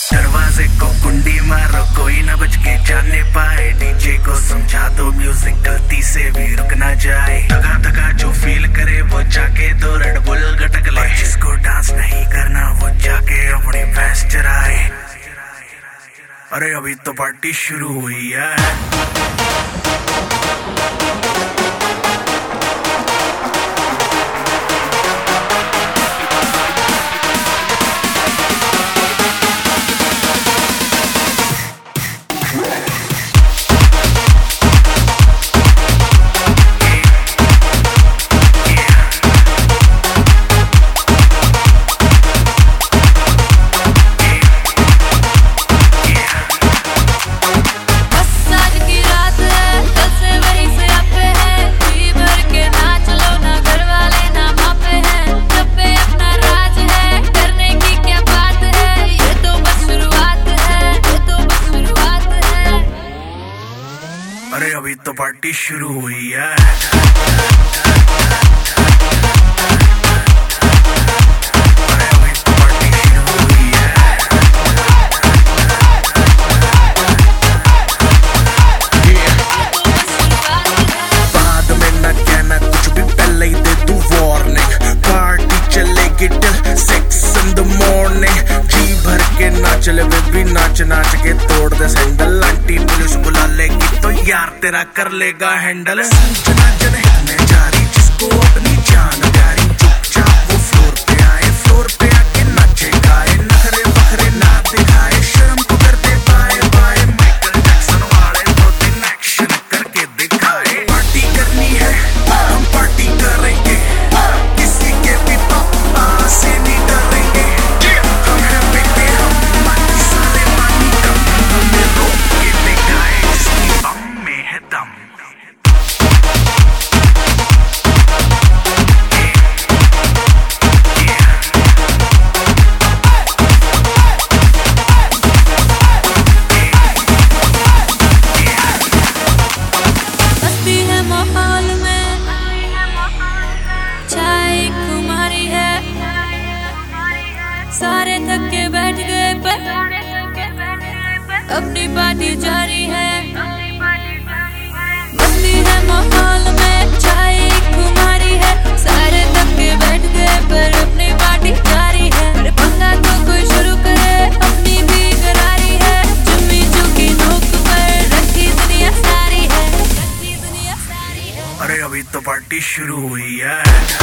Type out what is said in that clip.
दरवाजे को कुंडी मारो, कोई ना बच के जाने पाए। डीजे को समझा दो म्यूजिक गलती से भी रुक ना जाए। थका थका जो फील करे वो जाके दो रेड बुल गटक ले। जिसको डांस नहीं करना वो जाके अपनी भैंस चराए। अरे अभी तो पार्टी शुरू हुई है। अरे अभी तो पार्टी शुरू हुई है। बाद में न कहना कुछ भी, पहले ही दे तू वार्निंग। पार्टी चलेगी टिल 6 in the morning। जी भर के नाच ले बेबी, नाच नाच के तोड़ दे सैंडल। आंटी पुलिस बुला लेगी तो यार तेरा कर लेगा हैंडल। सूचना जनहित जारी, जिसको अपनी जान प्यारी। चुपचाप वो फ्लोर पे आए, फ्लोर पे आके नाचे गाए। नखरे बखरे ना दिखाए, शर्म को कर दे बाय बाय। माइकल जैक्सन वाले 2-3 एक्शन करके दिखाए। पार्टी करनी है हम पार्टी करेंगे, किसी के भी पापा से नहीं डरेंगे। हम है बेटे हम मानी साले मानी कम, हमें रोक के दिखाए जिसकी बम में है दम। सारे थक के बैठ गए पर अपनी पार्टी जारी है। मस्ती है माहौल में, चाय खुमारी है। सारे थक के बैठ गए पर अपनी पार्टी जारी है। अरे पंगा तो कोई शुरू करे, अपनी भी करारी है। जुम्मी की नोक पर रखी दुनिया सारी है, रखी दुनिया सारी है। अरे अभी तो पार्टी शुरू हुई है।